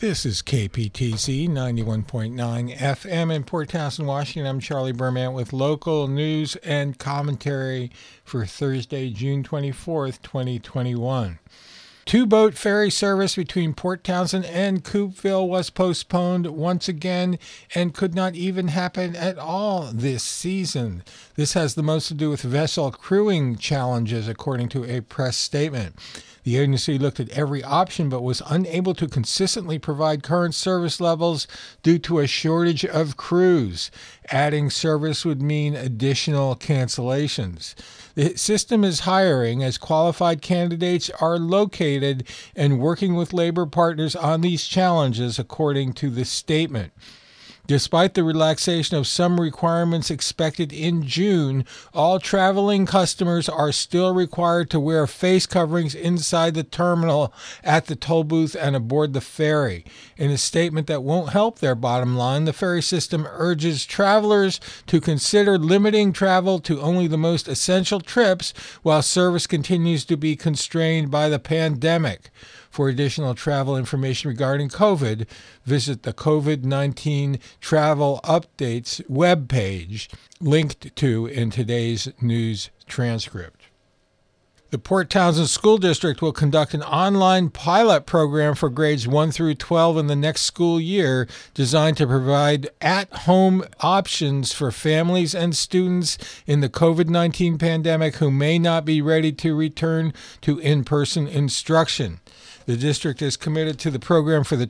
This is KPTC 91.9 FM in Port Townsend, Washington. I'm Charlie Berman with local news and commentary for Thursday, June 24th, 2021. Two-boat ferry service between Port Townsend and Coupeville was postponed once again and could not even happen at all this season. This has the most to do with vessel crewing challenges, according to a press statement. The agency looked at every option but was unable to consistently provide current service levels due to a shortage of crews. Adding service would mean additional cancellations. The system is hiring as qualified candidates are located and working with labor partners on these challenges, according to the statement. Despite the relaxation of some requirements expected in June, all traveling customers are still required to wear face coverings inside the terminal, at the toll booth, and aboard the ferry. In a statement that won't help their bottom line, the ferry system urges travelers to consider limiting travel to only the most essential trips while service continues to be constrained by the pandemic. For additional travel information regarding COVID, visit the COVID-19 Travel Updates webpage, linked to in today's news transcript. The Port Townsend School District will conduct an online pilot program for grades 1 through 12 in the next school year, designed to provide at-home options for families and students in the COVID-19 pandemic who may not be ready to return to in-person instruction. The district is committed to the program for the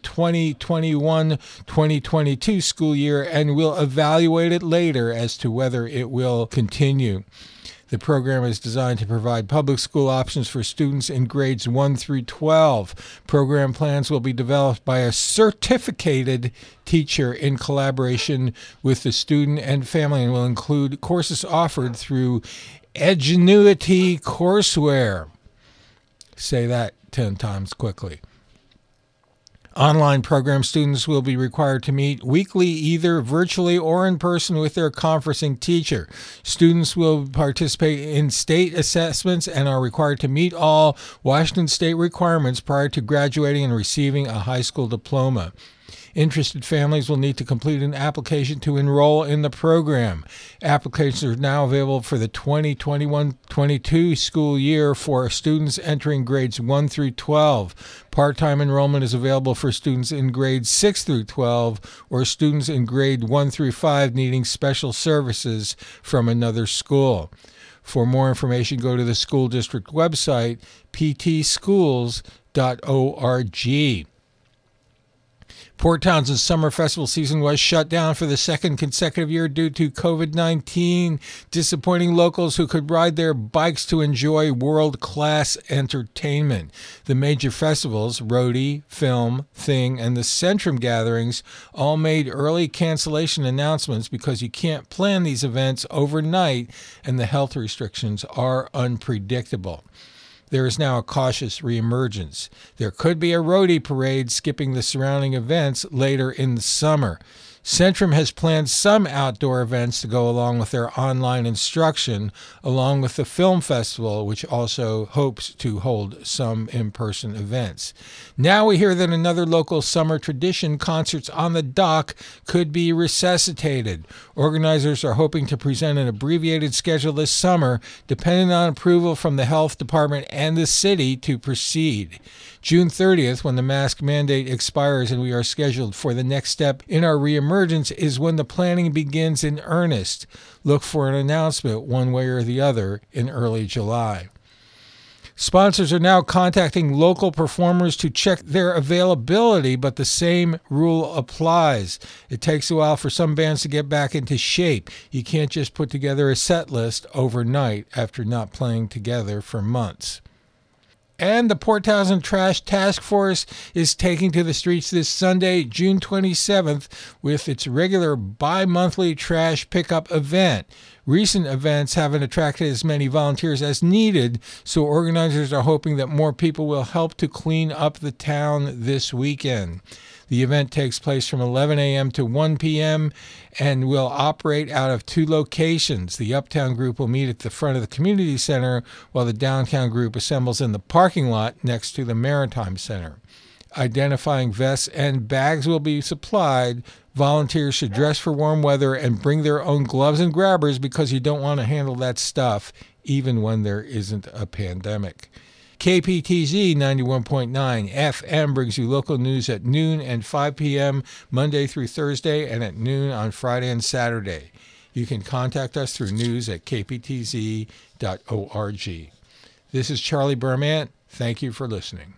2021-2022 school year and will evaluate it later as to whether it will continue. The program is designed to provide public school options for students in grades 1 through 12. Program plans will be developed by a certificated teacher in collaboration with the student and family and will include courses offered through Edgenuity Courseware. Say that 10 times quickly. Online program students will be required to meet weekly, either virtually or in person, with their conferencing teacher. Students will participate in state assessments and are required to meet all Washington state requirements prior to graduating and receiving a high school diploma. Interested families will need to complete an application to enroll in the program. Applications are now available for the 2021-22 school year for students entering grades 1 through 12. Part-time enrollment is available for students in grades 6 through 12 or students in grade 1 through 5 needing special services from another school. For more information, go to the school district website, ptschools.org. Port Townsend's summer festival season was shut down for the second consecutive year due to COVID-19, disappointing locals who could ride their bikes to enjoy world-class entertainment. The major festivals, Rhodey, Film, Thing, and the Centrum gatherings, all made early cancellation announcements because you can't plan these events overnight and the health restrictions are unpredictable. There is now a cautious reemergence. There could be a roadie parade skipping the surrounding events later in the summer. Centrum has planned some outdoor events to go along with their online instruction, along with the film festival, which also hopes to hold some in-person events. Now we hear that another local summer tradition, Concerts on the Dock, could be resuscitated. Organizers are hoping to present an abbreviated schedule this summer, depending on approval from the health department and the city to proceed. June 30th, when the mask mandate expires and we are scheduled for the next step in our reemergence, is when the planning begins in earnest. Look for an announcement one way or the other in early July. Sponsors are now contacting local performers to check their availability, but the same rule applies. It takes a while for some bands to get back into shape. You can't just put together a set list overnight after not playing together for months. And the Port Townsend Trash Task Force is taking to the streets this Sunday, June 27th, with its regular bi-monthly trash pickup event. Recent events haven't attracted as many volunteers as needed, so organizers are hoping that more people will help to clean up the town this weekend. The event takes place from 11 a.m. to 1 p.m. and will operate out of two locations. The Uptown group will meet at the front of the community center, while the Downtown group assembles in the parking lot next to the Maritime Center. identifying vests, and bags will be supplied. Volunteers should dress for warm weather and bring their own gloves and grabbers because you don't want to handle that stuff even when there isn't a pandemic. KPTZ 91.9 FM brings you local news at noon and 5 p.m. Monday through Thursday and at noon on Friday and Saturday. You can contact us through news@kptz.org. This is Charlie Bermant. Thank you for listening.